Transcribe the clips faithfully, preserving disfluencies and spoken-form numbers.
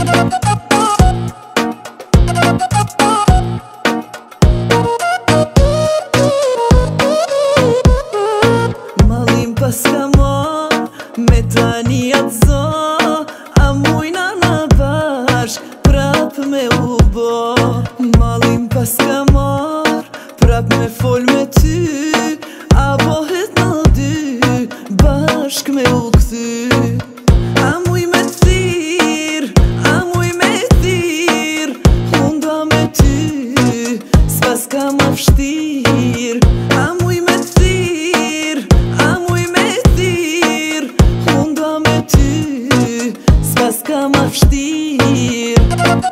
Malim paska mar, me tani atë zo, a mujna na bashk, prap me u bo. Malim paska mar, prap me fol me ty, a bohet në dy, bashk me u kthy. A muj me thirr, a muj me thirr, unë do me ty, s'pas ka ma vështir. A muj me thirr, a muj me thirr, unë do me ty, s'pas ka ma vështir.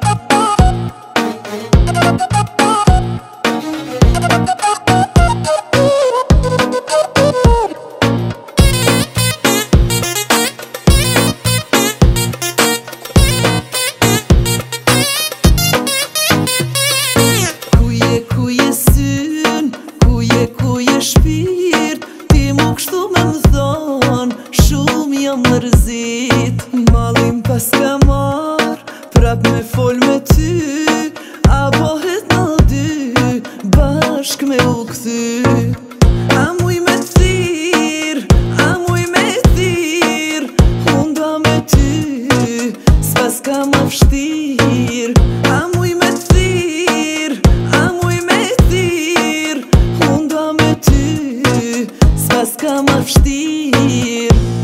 Shpirt, ti mu kështu me më thon, shumë jam mërzit. Malim paska mar, prap me fol me ty, a bohet në dy, bashk me u kthy. A muj me thirr, a muj me thirr, unë do me ty, s'pas ka ma vështir. A muj me thirr, a muj me thirr, unë do me ty, s'pas ka ma vështir.